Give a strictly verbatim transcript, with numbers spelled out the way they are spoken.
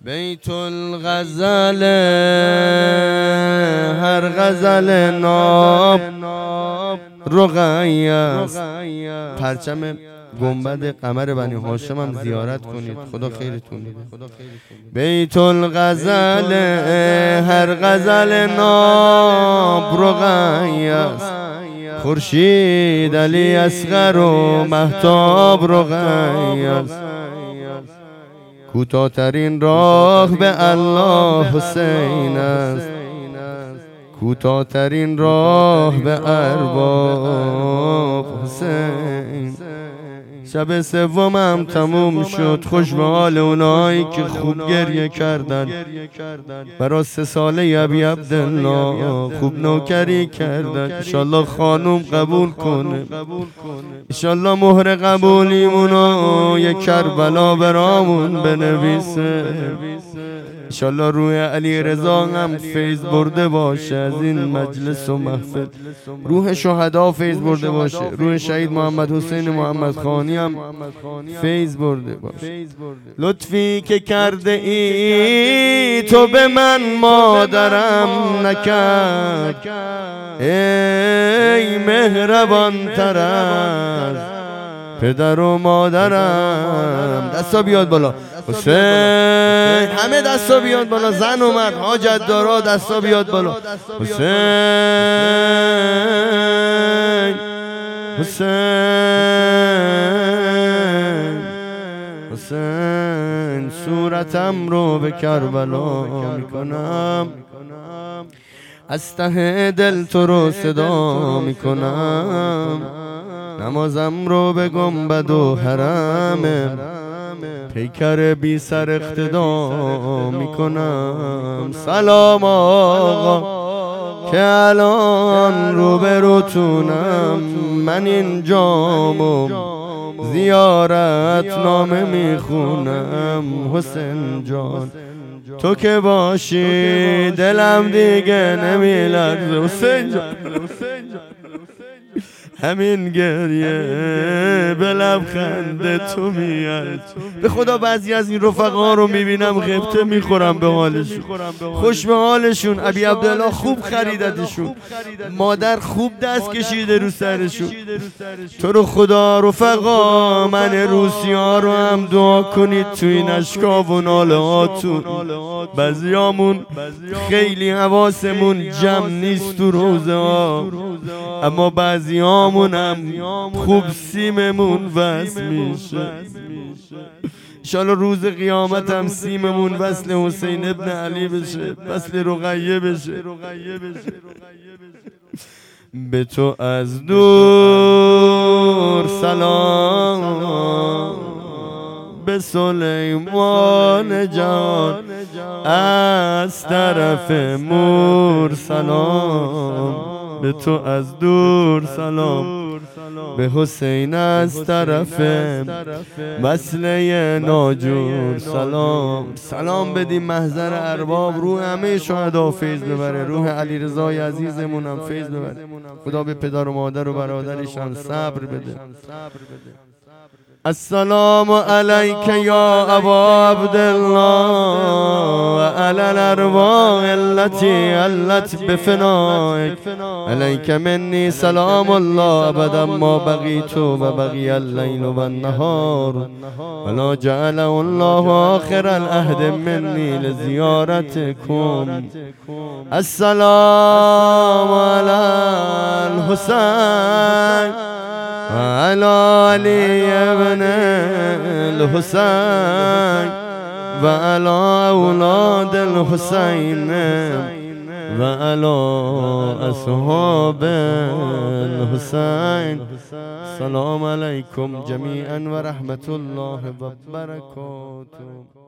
بیت الغزل هر غزل ناب رقیه است. پرچم گنبد قمر بنی هاشم هم زیارت کنید، خدا خیرتون میده. بیت الغزل هر غزل ناب رقیه است. خورشید علی اصغر و مهتاب رقیه است. کوتاه‌ترین راه به الله حسین است. کوتاه‌ترین راه به ارباب حسین. شب سومم تموم شد، خوش به حال اونایی که خوب گریه کردن. برا سه ساله ابی عبدالله خوب نوکری کردن. انشالله خانوم قبول کنه، انشالله مهر قبولیمونو یک کربلا برامون بنویسه. انشالله روح علی رضا هم فیض برده باشه از این مجلس و محفل. روح شهدا فیض برده باشه، روح شهید محمد حسین محمد خانی هم فیض برده باشه. لطفی که کرده ای تو به من مادرم نکرد، ای مهربان تر از پدر و مادرم. دستا بیاد بالا حسین، همه دستا بیاد بالا، زن و مرد، حاجت دارا دستا بیاد بالا. حسین حسین حسین صورتم رو به کربلا میکنم، از ته دل تو رو صدا میکنم. نمازم رو به گنبد و حرم پیکر بی سر اقتدا میکنم. سلام آقا که الان رو به روتونم، من این جامو زیارت نامه میخونم. حسین جان تو که باشی دلم دیگه نمیلرزه. حسین جان همین گریه به لبخند تو میاد. به خدا بعضی از این رفقا رو میبینم غبطه میخورم به حالشون، خوش به حالشون. ابی عبدالله خوب خریدتشون، مادر خوب دست کشیده رو سرشون. تو رو خدا رفقا من روسی ها رو هم دعا کنید تو این اشکاف و ناله هاتون. بعضیامون خیلی حواسمون جمع نیست تو روزه ها، اما بعضی همونم خوب سیممون وصل میشه. انشالله روز قیامت هم سیممون وصل حسین ابن علی بشه، وصل رقیه بشه. به تو از دور سلام، به سلیمان جان از طرف مور سلام. به تو از دور سلام، به حسین از طرف مسله ناجور سلام. سلام بدیم محضر ارباب، روح همه شهدا فیض ببره، روح علی رضای عزیزمون هم فیض ببره. خدا به پدر و مادر و برادرشان صبر بده. السلام علیک یا ابا عبدالله و علی الارواح التي علت بفنائک. علیک منی سلام الله ابدا ما بقیت و بقی اللیل و النهار ولا جعله الله آخر العهد منی لزیارتکم. السلام علی الحسین وعلى علي ابن الحسين وعلى أولاد الحسين وعلى أصحاب الحسين. السلام عليكم جميعا ورحمة الله وبركاته.